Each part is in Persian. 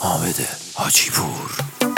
حامد حاجی‌پور.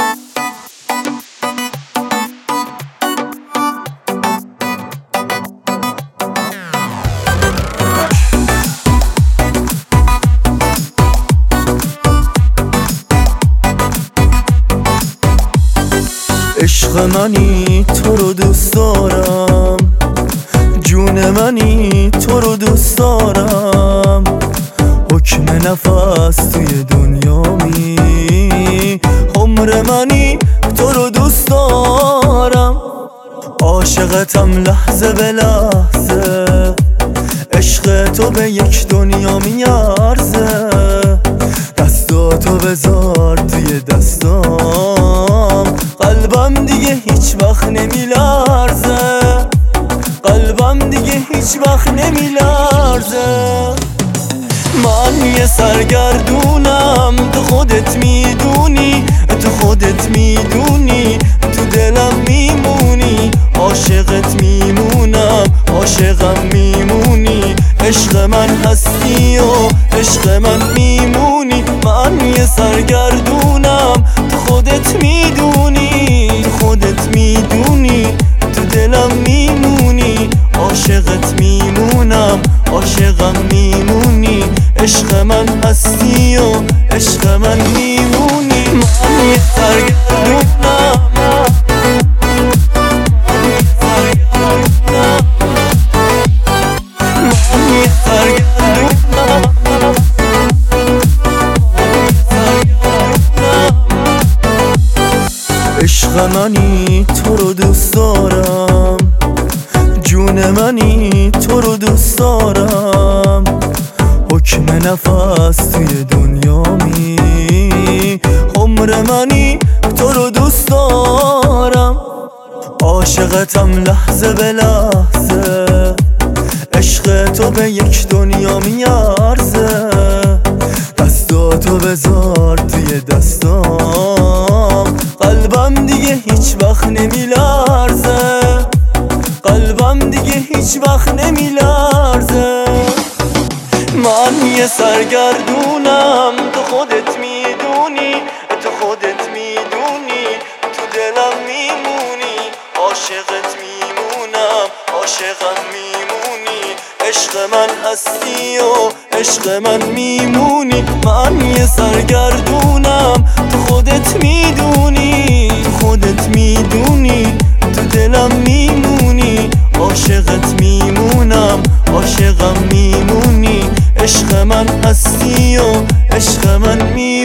عشق منی تو رو دوست دارم، جون منی تو رو دوست دارم، حکم نفس توی دنیامی، عمر منی تو رو دوست دارم، عاشقتم لحظه به لحظه، عشق تو به یک دنیا میارزه، دستاتو بذار توی دستام، قلبم دیگه هیچ وقت نمیلرزه، قلبم دیگه هیچ وقت نمیلرزه. من یه سرگردونم، تو خودت میدونی، تو خودت میدونی، تو دلم میمونی، عاشقت میمونم، عاشقم میمونی، عشق من هستی و عشق من میمونی. من یه سرگردونم، تو خودت میدونی، تو خودت میدونی، تو دلم میمونی، عاشقت میمونم، عاشقم میمونی، عشق من هستی و عشق من میمونی. من یه سرگردونم، من یه سرگردونم، عشق منی تو رو دوست دارم، جون منی تو رو دوست دارم، حکم نفس توی دنیامی، عمر منی تو رو دوست دارم، عاشقتم لحظه به لحظه، عشق تو به یک دنیا میارزه، دستاتو بذار توی دستام، قلبم دیگه هیچ وقت نمیلرزه، قلبم دیگه هیچ وقت نمیلرزه. من یه سرگردونم، تو خودت میدونی، تو خودت میدونی، تو دلم میمونی، عاشقت میمونم، عاشقم میمونی، عشق من هستی و عشق من میمونی. من یه سرگردونم، تو خودت میدونی، تو خودت میدونی، تو دلم میمونی، عاشقت میمونم، عاشقم میمونی، عشق من هستی و عشق من میمونی.